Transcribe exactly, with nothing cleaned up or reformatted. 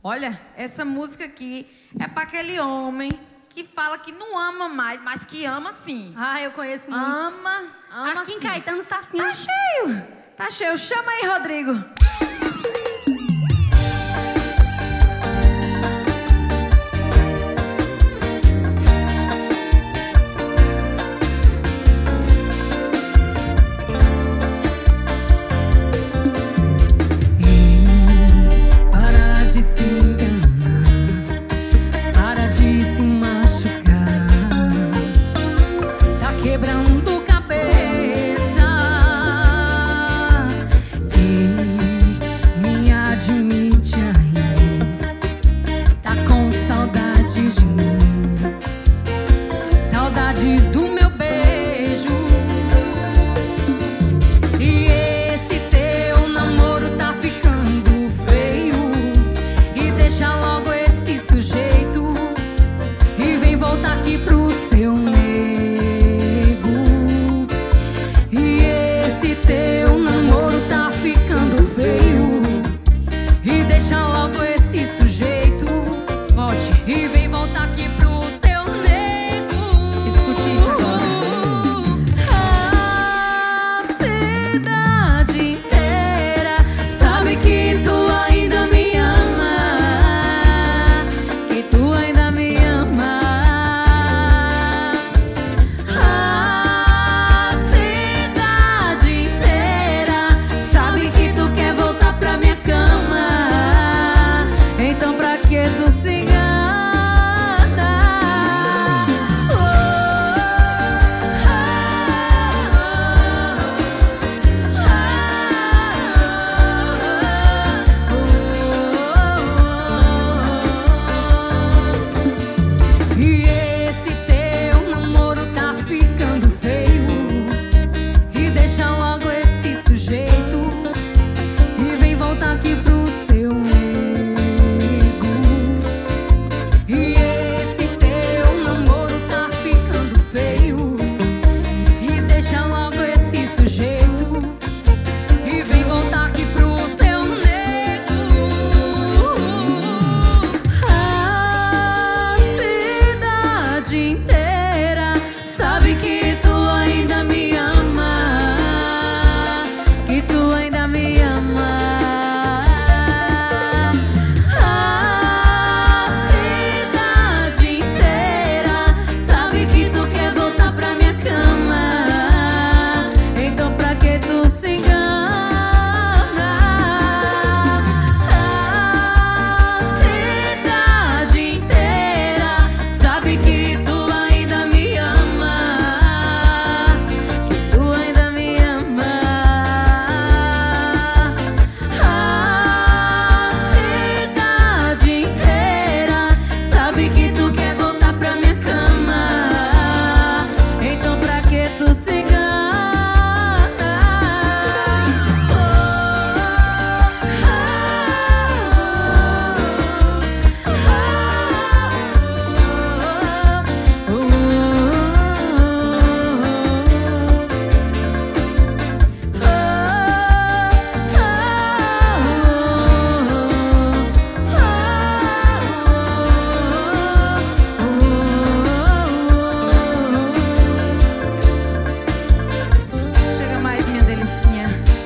Olha, essa música aqui é para aquele homem que fala que não ama mais, mas que ama sim. Ah, eu conheço muitos. Ama, ama Aqui sim. em Caetano está assim. Tá cheio, tá cheio. Chama aí, Rodrigo. Quebrando cabeça, quem me admite aí tá com saudades de mim, saudades do meu beijo. E esse teu namoro tá ficando feio, e deixa logo esse sujeito e vem voltar aqui pro seu nego. Seu namoro tá ficando feio, e deixa logo esse sujeito. Volte e vem voltar aqui pro seu nego. Escute isso agora. A cidade inteira sabe que tu ainda me ama, que tu ainda me ama. Então pra que tu se